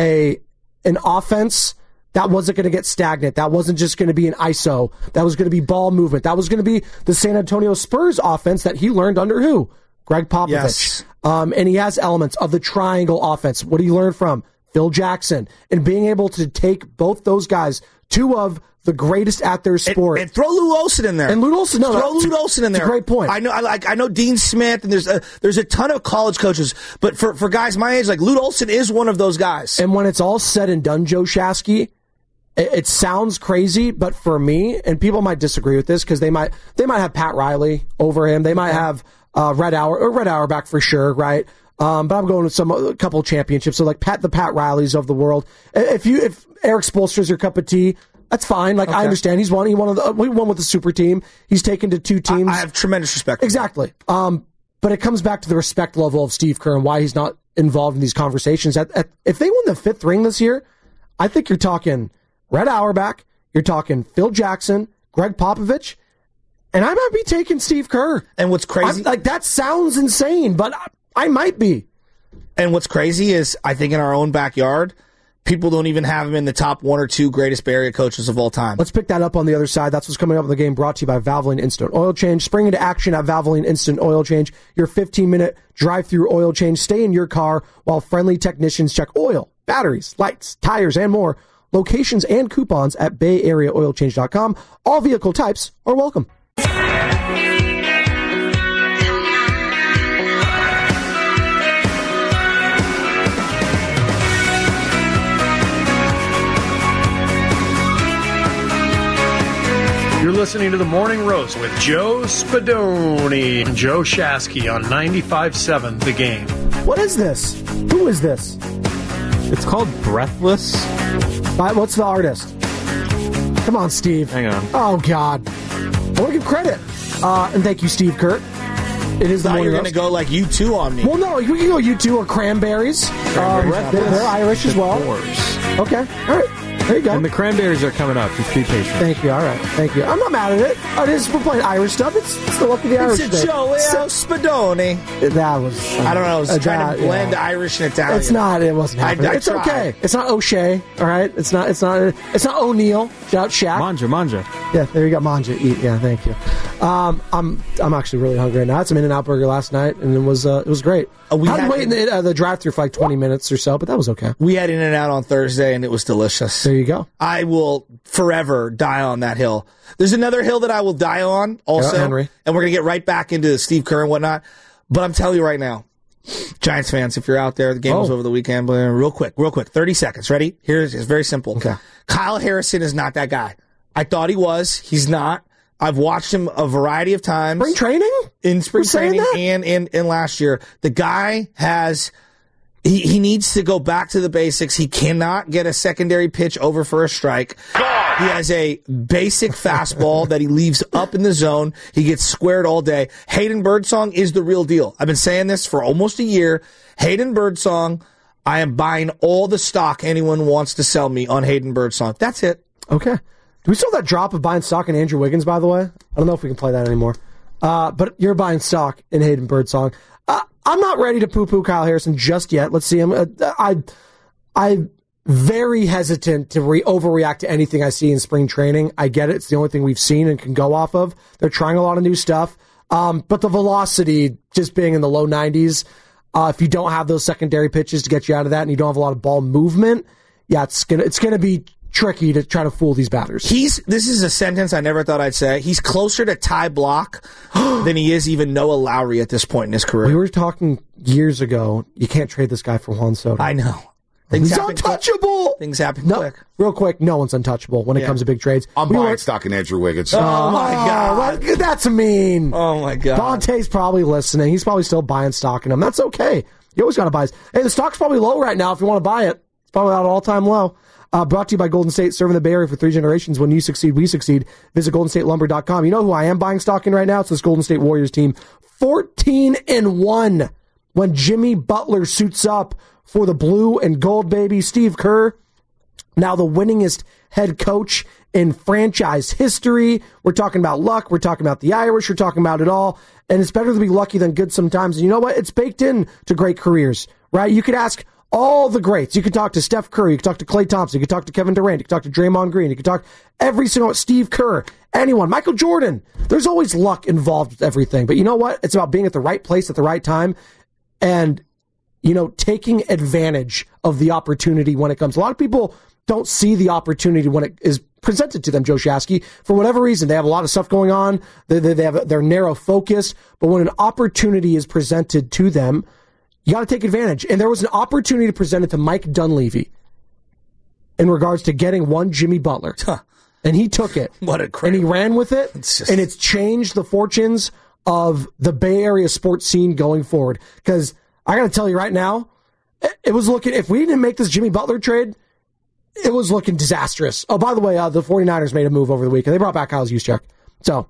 a an offense that wasn't going to get stagnant. That wasn't just going to be an I S O. That was going to be ball movement. That was going to be the San Antonio Spurs offense that he learned under who? Greg Popovich. Yes. Um, and he has elements of the triangle offense. What did he learn from? Phil Jackson. And being able to take both those guys, two of the greatest at their sport. And, and throw Lute Olson in there. And Lute Olson, no, throw Lute Olson in there. That's a great point. I know, I like, I know Dean Smith, and there's a there's a ton of college coaches, but for for guys my age, like Lute Olson is one of those guys. And when it's all said and done, Joe Shasky, it, it sounds crazy, but for me, and people might disagree with this because they might they might have Pat Riley over him, they might have uh, Red Hour or Red Auerbach for sure, right? Um, but I'm going with some a couple of championships, so like Pat the Pat Rileys of the world. If you if Eric Spoelstra's your cup of tea, that's fine. Like, okay. I understand. He's won. He won, the, he won with the super team. He's taken to two teams. I, I have tremendous respect for Exactly. Um, but it comes back to the respect level of Steve Kerr and why he's not involved in these conversations. At, at, if they win the fifth ring this year, I think you're talking Red Auerbach, you're talking Phil Jackson, Greg Popovich, and I might be taking Steve Kerr. And what's crazy... I'm, like, that sounds insane, but I, I might be. And what's crazy is, I think in our own backyard, people don't even have him in the top one or two greatest Bay Area coaches of all time. Let's pick that up on the other side. That's what's coming up in the game, brought to you by Valvoline Instant Oil Change. Spring into action at Valvoline Instant Oil Change. Your fifteen-minute drive-through oil change. Stay in your car while friendly technicians check oil, batteries, lights, tires, and more. Locations and coupons at bay area oil change dot com. All vehicle types are welcome. You're listening to The Morning Roast with Joe Spadoni and Joe Shasky on ninety-five point seven The Game. What is this? Who is this? It's called Breathless. Uh, what's the artist? Come on, Steve. Hang on. Oh, God. I want to give credit. Uh, and thank you, Steve Kurt. It is the I thought morning you were going roast. to go like U two on me. Well, no, we can go U two or Cranberries. Um, they're, they're Irish as well. Okay, all right. There you go. And the Cranberries are coming up. Just be patient. Thank you. All right. Thank you. I'm not mad at it. It is, we're playing Irish stuff. It's, it's the luck of the Irish. It's a day. Joe Spadoni. That was. Um, I don't know. I was uh, trying that, to blend yeah. Irish and Italian. It's not. It wasn't happening. I, I it's tried. okay. It's not O'Shea. All right. It's not. It's not. It's not O'Neill. Shout Shaq. Manja, manja. Yeah, there you go. Manja. Eat. Yeah, thank you. Um, I'm. I'm actually really hungry right now. I had some In-N-Out burger last night, and it was. Uh, it was great. Uh, we had to wait in the, uh, the drive-thru for like twenty minutes or so, but that was okay. We had In-N-Out on Thursday, and it was delicious. There you go. I will forever die on that hill. There's another hill that I will die on also, Yeah, Henry. and we're going to get right back into Steve Kerr and whatnot. But I'm telling you right now, Giants fans, if you're out there, the game Oh. was over the weekend, but real quick, real quick, thirty seconds. Ready? Here's it's very simple. Okay. Kyle Harrison is not that guy. I thought he was. He's not. I've watched him a variety of times. Spring training? In spring We're saying training that? and in, in last year. The guy has... He, he needs to go back to the basics. He cannot get a secondary pitch over for a strike. He has a basic fastball that he leaves up in the zone. He gets squared all day. Hayden Birdsong is the real deal. I've been saying this for almost a year. Hayden Birdsong, I am buying all the stock anyone wants to sell me on Hayden Birdsong. That's it. Okay. Do we still have that drop of buying stock in Andrew Wiggins, by the way? I don't know if we can play that anymore. Uh, but you're buying stock in Hayden Birdsong. Uh, I'm not ready to poo-poo Kyle Harrison just yet. Let's see him. Uh, I, I'm very hesitant to re- overreact to anything I see in spring training. I get it. It's the only thing we've seen and can go off of. They're trying a lot of new stuff. Um, but the velocity just being in the low nineties, uh, if you don't have those secondary pitches to get you out of that and you don't have a lot of ball movement, yeah, it's gonna it's gonna be tricky to try to fool these batters. He's this is a sentence I never thought I'd say. He's closer to Ty Block than he is even Noah Lowry at this point in his career. We were talking years ago, you can't trade this guy for Juan Soto. I know. Things He's happen untouchable! Quick. Things happen no, quick. Real quick, no one's untouchable when it Yeah. comes to big trades. I'm We buying were- stock in Andrew Wiggins. Oh, my God. what- that's mean. Oh, my God. Bonte's probably listening. He's probably still buying stock in him. That's okay. You always got to buy. Hey, the stock's probably low right now if you want to buy it. It's probably at an all-time low. Uh, brought to you by Golden State, serving the Bay Area for three generations. When you succeed, we succeed. Visit golden state lumber dot com. You know who I am buying stock in right now? It's this Golden State Warriors team. fourteen and one when Jimmy Butler suits up for the blue and gold, baby. Steve Kerr, now the winningest head coach in franchise history. We're talking about luck. We're talking about the Irish. We're talking about it all. And it's better to be lucky than good sometimes. And you know what? It's baked in to great careers, right? You could ask all the greats. You could talk to Steph Curry. You could talk to Klay Thompson. You could talk to Kevin Durant. You could talk to Draymond Green. You could talk every single Steve Kerr, anyone, Michael Jordan. There's always luck involved with everything. But you know what? It's about being at the right place at the right time and, you know, taking advantage of the opportunity when it comes. A lot of people don't see the opportunity when it is presented to them, Joe Shasky. For whatever reason, they have a lot of stuff going on. They, they, they have, they're narrow focused. But when an opportunity is presented to them, you got to take advantage. And there was an opportunity presented to Mike Dunleavy in regards to getting one Jimmy Butler. Huh. And he took it. What a And he ran with it. It's just- And it's changed the fortunes of the Bay Area sports scene going forward. Because I got to tell you right now, it was looking, if we didn't make this Jimmy Butler trade, it was looking disastrous. Oh, by the way, uh, the 49ers made a move over the weekend. They brought back Kyle Juszczyk. So,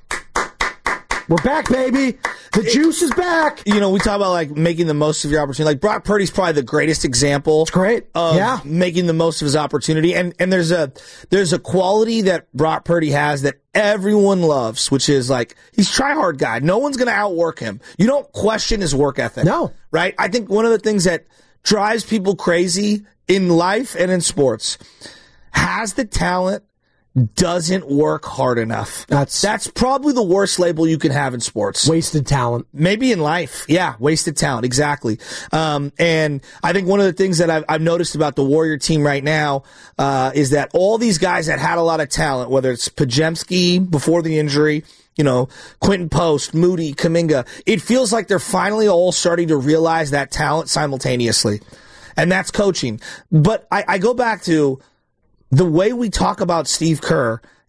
we're back, baby. The juice is back. You know, we talk about like making the most of your opportunity. Like Brock Purdy's probably the greatest example. It's great. Of Yeah. making the most of his opportunity. And and there's a there's a quality that Brock Purdy has that everyone loves, which is like he's try hard guy. No one's gonna outwork him. You don't question his work ethic. No. Right? I think one of the things that drives people crazy in life and in sports has the talent, doesn't work hard enough. That's that's probably the worst label you can have in sports. Wasted talent. Maybe in life. Yeah, wasted talent. Exactly. Um, and I think one of the things that I've, I've noticed about the Warrior team right now uh, is that all these guys that had a lot of talent, whether it's Pajemski before the injury, you know, Quentin Post, Moody, Kuminga, it feels like they're finally all starting to realize that talent simultaneously. And that's coaching. But I, I go back to the way we talk about Steve Kerr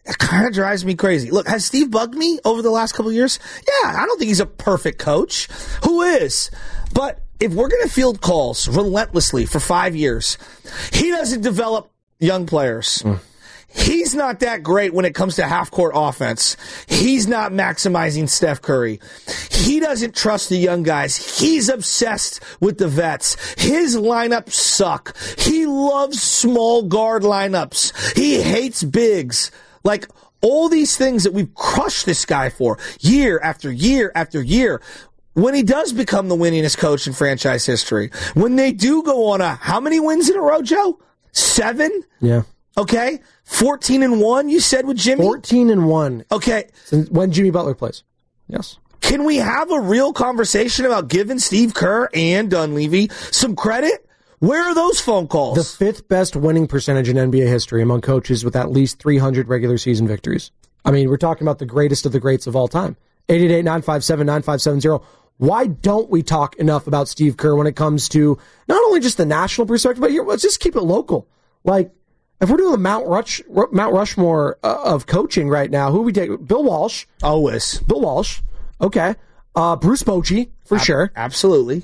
It kind of drives me crazy. Look, has Steve bugged me over the last couple of years? Yeah, I don't think he's a perfect coach. Who is? But if we're going to field calls relentlessly for five years, he doesn't develop young players. Mm. He's not that great when it comes to half-court offense. He's not maximizing Steph Curry. He doesn't trust the young guys. He's obsessed with the vets. His lineups suck. He loves small guard lineups. He hates bigs. Like, all these things that we've crushed this guy for year after year after year. When he does become the winningest coach in franchise history, when they do go on a, how many wins in a row, Joe? Seven? Yeah. Okay. fourteen and one, you said, with Jimmy? fourteen and one. Okay. Since when Jimmy Butler plays. Yes. Can we have a real conversation about giving Steve Kerr and Dunleavy some credit? Where are those phone calls? The fifth best winning percentage in N B A history among coaches with at least three hundred regular season victories. I mean, we're talking about the greatest of the greats of all time. eight eight eight, nine five seven, nine five seven zero. Why don't we talk enough about Steve Kerr when it comes to not only just the national perspective, but here, let's just keep it local. Like, if we're doing the Mount, Rush, Mount Rushmore uh, of coaching right now, who we take? Bill Walsh. Always. Bill Walsh. Okay. Uh, Bruce Bochy, for Ab- sure. Absolutely.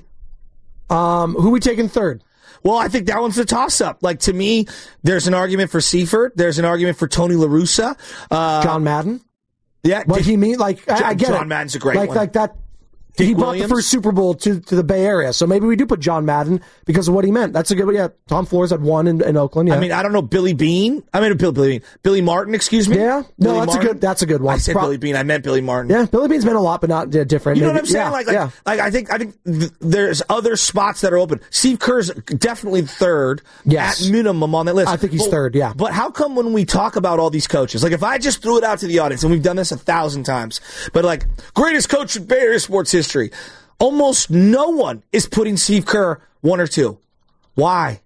Um, who we taking third? Well, I think that one's a toss-up. Like, to me, there's an argument for Seifert. There's an argument for Tony La Russa. Uh, John Madden. Yeah. What he mean? Like, I, I get John it. John Madden's a great like, one. Like that. Dick he brought Williams. the first Super Bowl to, to the Bay Area, so maybe we do put John Madden because of what he meant. That's a good one. Yeah, Tom Flores had one in, in Oakland. Yeah. I mean, I don't know, Billy Bean. I mean, Bill, Billy Bean. Billy Martin, excuse me. Yeah, Billy no, that's Martin. a good. That's a good one. I said Pro- Billy Bean. I meant Billy Martin. Yeah, Billy Bean's been a lot, but not uh, different. You know maybe. what I'm saying? Yeah, like, like, yeah. like, I think, I think th- there's other spots that are open. Steve Kerr's definitely third, yes. at minimum on that list. I think he's but, third. Yeah. But how come when we talk about all these coaches, like if I just threw it out to the audience, and we've done this a thousand times, but like greatest coach in Bay Area sports history. Almost no one is putting Steve Kerr one or two. Why?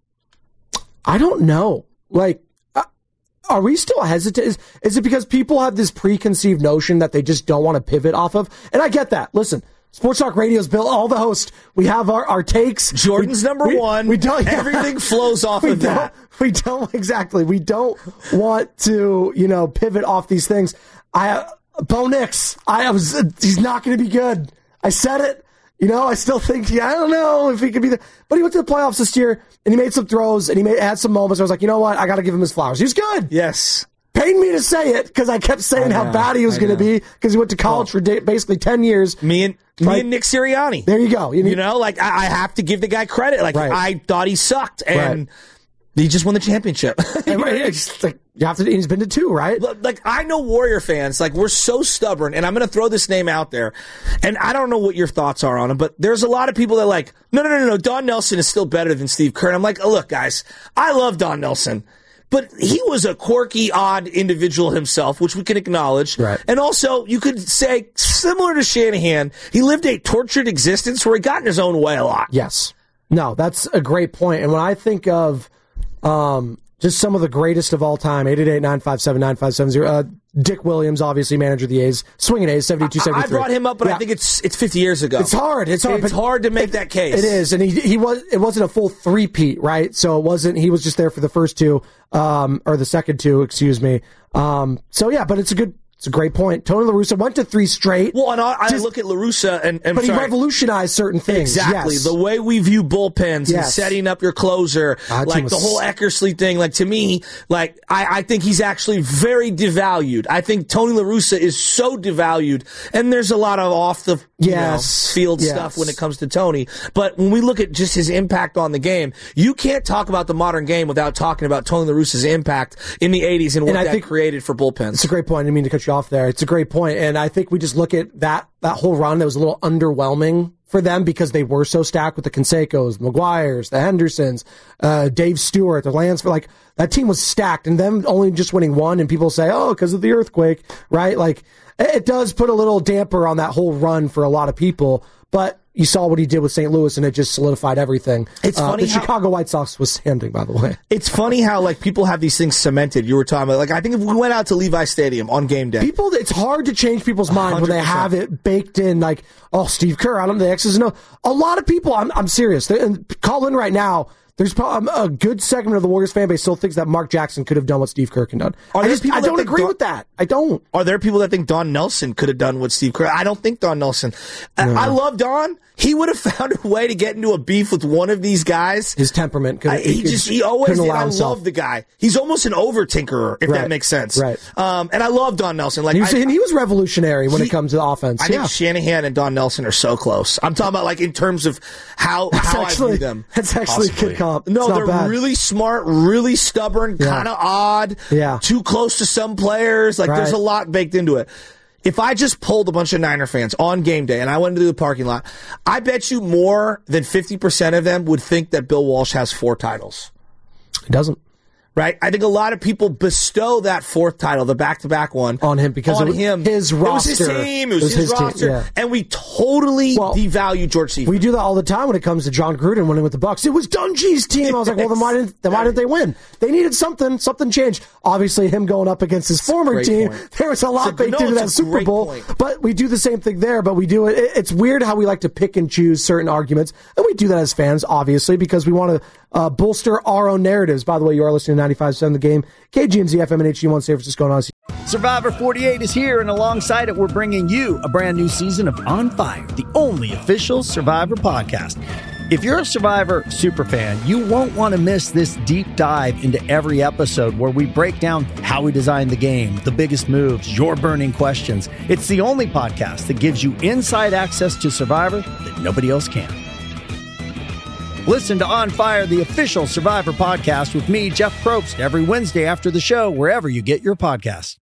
I don't know. Like, uh, are we still hesitant? Is, is it because people have this preconceived notion that they just don't want to pivot off of? And I get that. Listen, Sports Talk Radio's built all the hosts. We have our, our takes. Jordan's we, number we, one. We don't, Everything flows off we of that. We don't, exactly. We don't want to, you know, pivot off these things. I, uh, Bo Nix, I was, uh, he's not going to be good. I said it. You know, I still think, yeah, I don't know if he could be the, but he went to the playoffs this year and he made some throws and he made, had some moments where I was like, you know what? I got to give him his flowers. He was good. Yes. Pained me to say it because I kept saying I how bad he was going to be because he went to college oh. for da- basically ten years. Me and, right. me and Nick Sirianni. There you go. You, you know, like I, I have to give the guy credit. Like right. I thought he sucked and right. he just won the championship. and, it's like, you have to, he's been to two, right? Like, I know Warrior fans, like, we're so stubborn, and I'm going to throw this name out there, and I don't know what your thoughts are on him, but there's a lot of people that are like, no, no, no, no, Don Nelson is still better than Steve Kerr. And I'm like, oh, look, guys, I love Don Nelson, but he was a quirky, odd individual himself, which we can acknowledge. Right. And also, you could say, similar to Shanahan, he lived a tortured existence where he got in his own way a lot. Yes. No, that's a great point. And when I think of, um, just some of the greatest of all time, eight eight eight, nine five seven, nine five seven zero. Uh, Dick Williams, obviously manager of the A's, swinging A's, seventy-two seventy-three. I brought him up, but yeah. I think it's it's fifty years ago. It's hard. It's hard. It's hard to make it, that case. It is, and he he was. It wasn't a full three-peat, right? So it wasn't. He was just there for the first two, um, or the second two, excuse me. Um, so yeah, but it's a good. It's a great point. Tony La Russa went to three straight. Well, and I, I just, look at La Russa, and, and but sorry. he revolutionized certain things. Exactly. Yes. The way we view bullpens yes. and setting up your closer, uh, like was... the whole Eckersley thing. Like to me, like I, I think he's actually very devalued. I think Tony La Russa is so devalued, and there's a lot of off the yes. you know, field yes. stuff when it comes to Tony. But when we look at just his impact on the game, you can't talk about the modern game without talking about Tony La Russa's impact in the eighties and what and that think created for bullpens. It's a great point. I didn't mean to cut you off there. It's a great point, and I think we just look at that that whole run that was a little underwhelming for them because they were so stacked with the Cansecos, the McGuires, the Hendersons, uh, Dave Stewart, the Lansford. Like that team was stacked, and them only just winning one, and people say, "Oh, because of the earthquake," right? Like it does put a little damper on that whole run for a lot of people, but. You saw what he did with Saint Louis, and it just solidified everything. It's uh, funny. The how, Chicago White Sox was standing, by the way. It's funny how like people have these things cemented. You were talking about, like I think if we went out to Levi Stadium on game day, people. It's hard to change people's minds one hundred percent when they have it baked in. Like, oh, Steve Kerr, I don't know the X's and O's. A lot of people. I'm I'm serious. And call in right now. There's probably a good segment of the Warriors fan base still thinks that Mark Jackson could have done what Steve Kerr can done. Are I, there just, people I that don't think agree Don- with that. I don't. Are there people that think Don Nelson could have done what Steve Kerr? I don't think Don Nelson. No. I, I love Don. He would have found a way to get into a beef with one of these guys. His temperament. Could, I, he, he just he always did. I himself. love the guy. He's almost an over tinkerer, if right. that makes sense. Right. Um, and I love Don Nelson. Like he was, I, and he was revolutionary when he, it comes to the offense. I yeah. think Shanahan and Don Nelson are so close. I'm talking about like in terms of how how actually, I view them. That's actually a good comp. No, it's they're bad. really smart, really stubborn, yeah. kind of odd. Yeah. Too close to some players. Like right. there's a lot baked into it. If I just polled a bunch of Niner fans on game day and I went into the parking lot, I bet you more than fifty percent of them would think that Bill Walsh has four titles. He doesn't. Right? I think a lot of people bestow that fourth title, the back-to-back one, on him because on it was him. his roster. It was his team. It was, it was his, his roster. Team, yeah. And we totally well, devalue George Seifert. We do that all the time when it comes to John Gruden winning with the Bucs. It was Dungy's team. I was like, well, then why didn't, then why didn't they win? They needed something. Something changed. Obviously, him going up against his former team, point. there was a lot baked no, into that Super Bowl. Point. But we do the same thing there, but we do it. It's weird how we like to pick and choose certain arguments. And we do that as fans, obviously, because we want to Uh, bolster our own narratives. By the way, you are listening to ninety-five point seven The Game, K G M Z F M and H D one San Francisco and Odyssey. Survivor forty-eight is here, and alongside it, we're bringing you a brand new season of On Fire, the only official Survivor podcast. If you're a Survivor superfan, you won't want to miss this deep dive into every episode where we break down how we designed the game, the biggest moves, your burning questions. It's the only podcast that gives you inside access to Survivor that nobody else can. Listen to On Fire, the official Survivor podcast with me, Jeff Probst, every Wednesday after the show, wherever you get your podcasts.